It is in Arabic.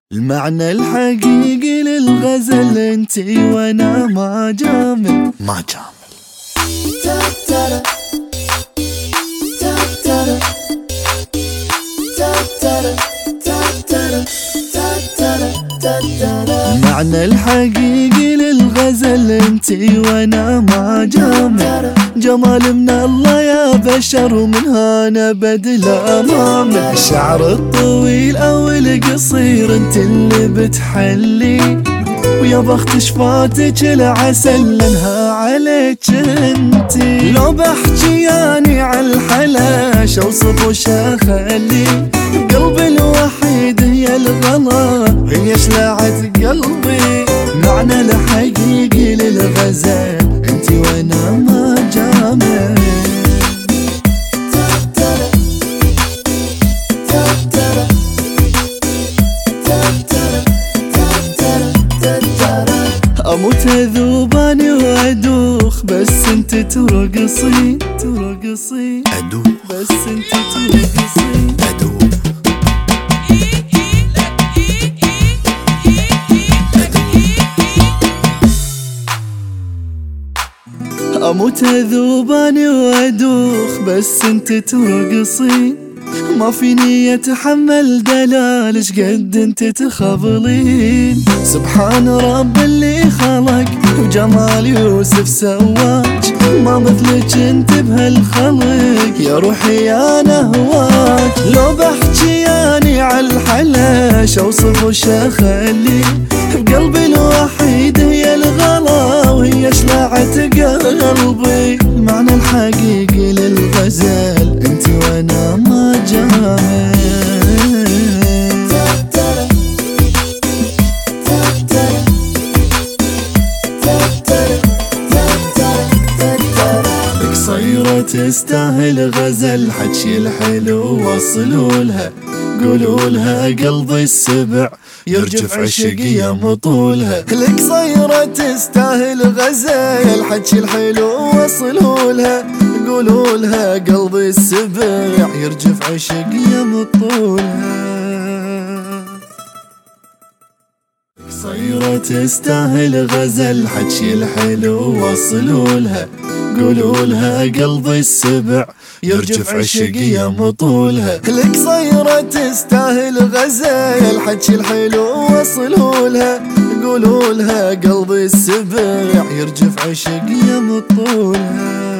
المعنى الحقيقي للغزل انتي وانا ما جامل المعنى الحقيقي للغزل انتي وانا ما جامل. جمال من الله يا بشر ومنها انا بدل امامك. الشعر الطويل او القصير انت اللي بتحلي، ويا بخت شفاتك العسل لانها عليك انتي. لو بحكي يعني عالحلا اوصف وش اخلي، قلبي الوحيد هي الغلا هي شلعت قلبي. معنى الحقيقي للغزل انتي وانا ما جامل. اموت اذوباني وادوخ بس انت ترقصين ادوخ بس انت ترقصين ادوخ. اموت اذوباني وادوخ بس انت ترقصين. ما فيني اتحمل دلالش قد انت تخبلين. سبحان رب اللي خلق وجمال يوسف سواك، ما مثلك انت بهالخلق يا روحي انا هواك. لو بحكي يعني عالحلاش اوصف وش اخلي، بقلبي الوحيد هي الغلا وهي شلعت قلبي. المعنى الحقيقي للغزل انت وانا ما جامل. قصيرة تستاهل غزل، حكي الحلو وصلولها قولولها قلبي السبع يرجف عشق يا مطولها. القصيرة تستاهل غزل، حكي الحلو وصلولها قولولها قلبي السبع يرجف عشق يا مطولها. قصيرة تستاهل غزل، حكي الحلو وصلولها قولولها قلبي السبع يرجف عشق يا مطولها. القصيرة تستاهل غزل، حكي الحلو وصلولها قولولها قلبي السبع يرجف عشق يا مطولها.